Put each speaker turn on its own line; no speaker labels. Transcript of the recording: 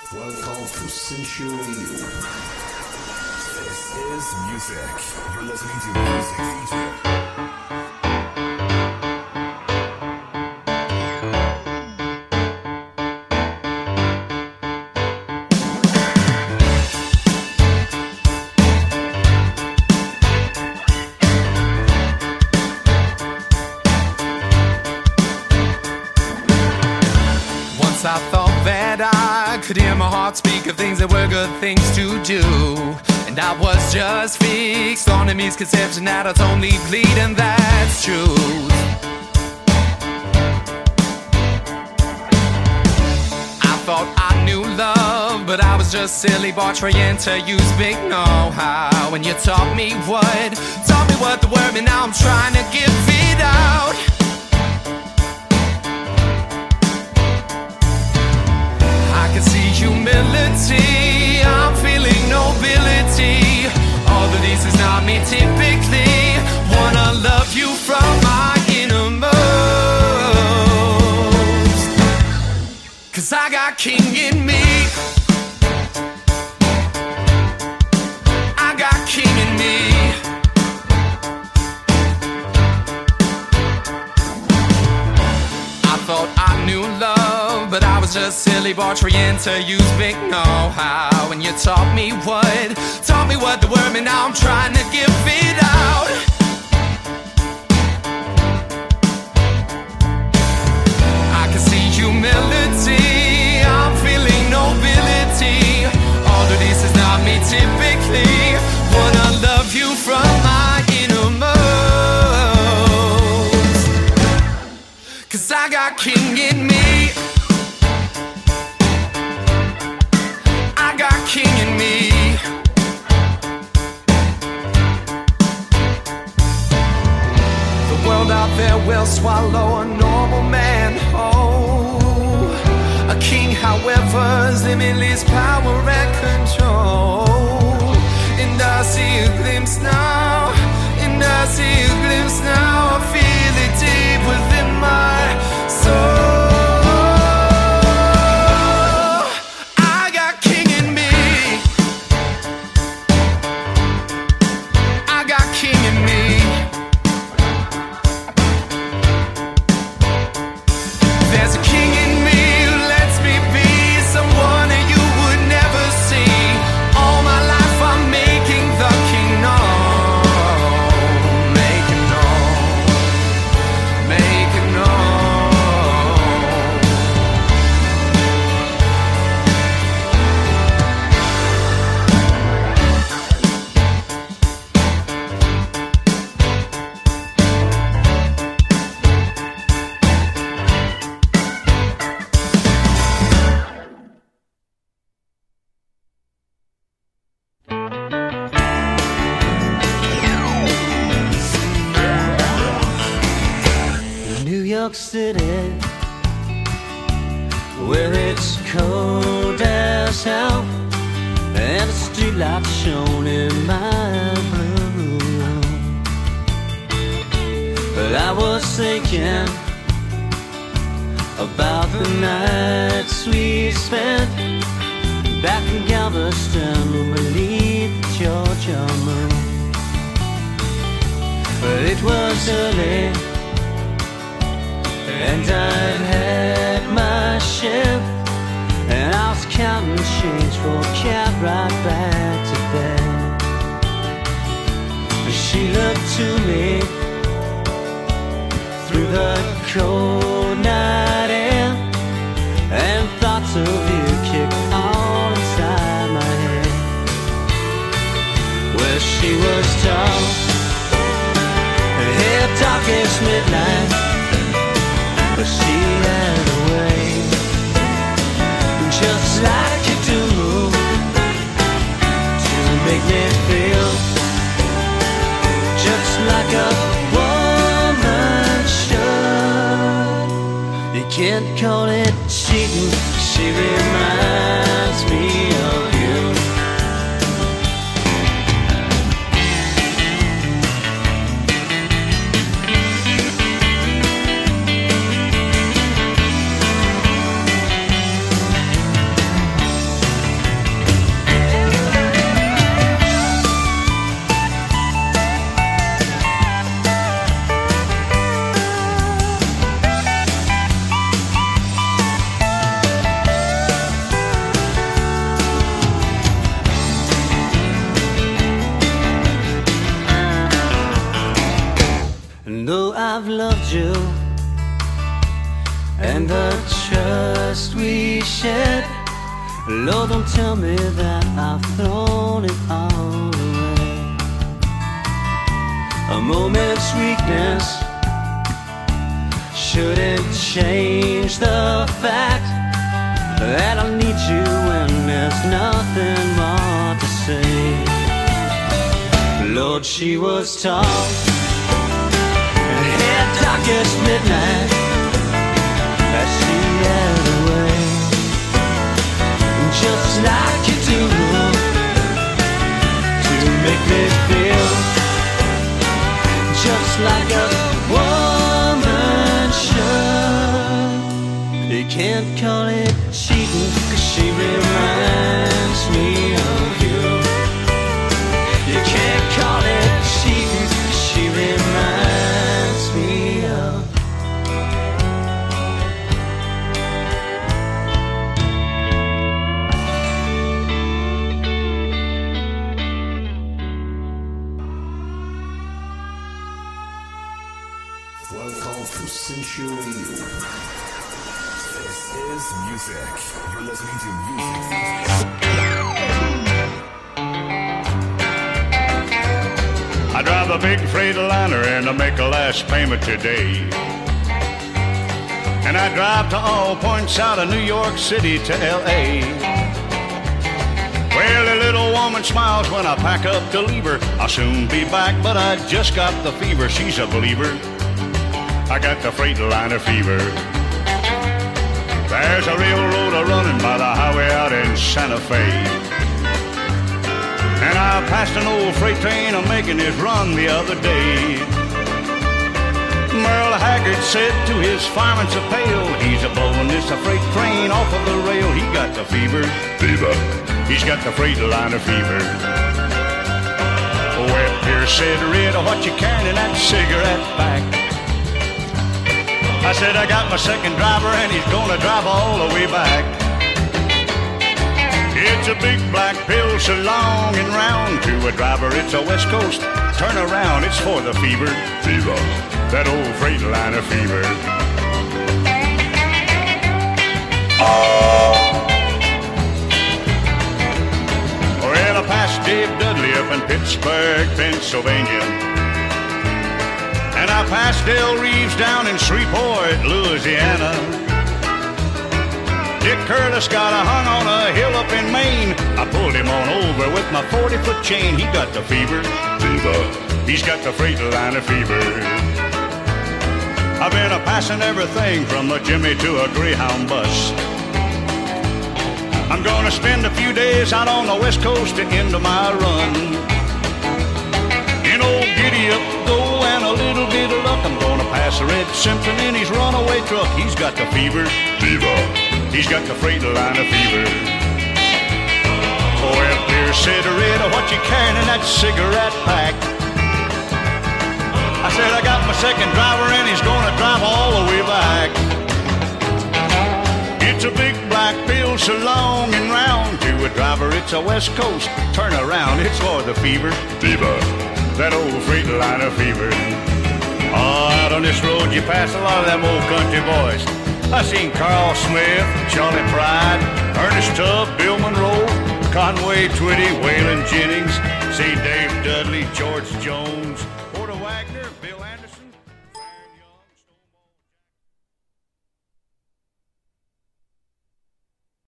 Welcome to Century Radio. This is music. You're listening to Music Feature.
I thought that I could hear my heart speak of things that were good things to do, and I was just fixed on a misconception that I'd only bleed, and that's true. I thought I knew love, but I was just silly boy trying to use big know-how. And you taught me what the word meant. Now I'm trying to give it out. I can see humility, I'm feeling nobility. Although this is not me typically, wanna love you from my innermost. 'Cause I got king in me. I got king in me. I thought I knew love, but I was just silly boy trying to use big know-how. And you taught me what the word meant. Now I'm trying to give it out. I can see humility, I'm feeling nobility. Although this is not me typically, wanna love you from my innermost. 'Cause I got king in me. I got king in me. The world out there will swallow a normal man whole. A king, however, is limitless power and control. And I see a glimpse now. And I see a glimpse now. I feel it deep within my soul. I got king in me. I got king in me. There's a king in me who lets me be someone that you would never see. All my life I'm making the king known. Making known. Making known.
New York City, where it's cold as hell, and the streetlights shone in my blue room. But I was thinking about the nights we spent back in Galveston beneath the Georgia moon. But it was early, and I'd had my ship, and I was counting change for a cab right back to bed. She looked to me through the cold night air, and thoughts of you kicked all inside my head. Well, she was tall, her hair dark as midnight, but she had a way, just like you do, to make me feel just like a woman should. You can't call it cheating, she reminds me of you. do, and the trust we shared. Lord, don't tell me that I've thrown it all away. A moment's weakness shouldn't change the fact that I'll need you when there's nothing more to say. Lord, she was tall and had darkest midnight as she had away, just like you do, to make me feel just like a woman should. You can't call it cheating, 'cause she reminds me of you. You can't call it cheating, 'cause she reminds me of you.
Welcome to Century Radio. This is music. You're listening to music.
I drive a big Freightliner and I make a last payment today. And I drive to all points out of New York City to L.A. Well, the little woman smiles when I pack up to leave her. I'll soon be back, but I just got the fever. She's a believer. I got the Freightliner fever. There's a railroad running by the highway out in Santa Fe. And I passed an old freight train making his run the other day. Merle Haggard said to his fireman so pale, he's a-blowing this freight train off of the rail. He got the fever. Fever. He's got the Freightliner fever. Well, Pierce said, Red, what you carrying in that cigarette pack? I said, I got my second driver and he's gonna drive all the way back. It's a big black pill so long and round. To a driver, it's a West Coast turn around. It's for the fever. Fever. That old Freightliner fever. Well, I passed Dave Dudley up in Pittsburgh, Pennsylvania. And I passed Dale Reeves down in Shreveport, Louisiana. Dick Curtis got a hung on a hill up in Maine. I pulled him on over with my 40-foot chain. He got the fever. Fever. He's got the Freightliner fever. I've been passing everything from a Jimmy to a Greyhound bus. I'm gonna spend a few days out on the West Coast to end my run. In old giddy-up go and a little bit of luck, I'm gonna pass Red Simpson in his runaway truck. He's got the fever. Fever. He's got the Freightliner fever. Oh, well, Pierce said, Red, what you carrying in that cigarette pack? I said, I got my second driver and he's gonna drive all the way back. It's a big black pill so long and round. To a driver, it's a West Coast turn around. It's for the fever. Fever. That old Freightliner fever. Oh, out on this road you pass a lot of them old country boys. I seen Carl Smith, Charlie Pride, Ernest Tubb, Bill Monroe, Conway Twitty, Waylon Jennings, see Dave Dudley, George Jones, Porter Wagner, Bill Anderson.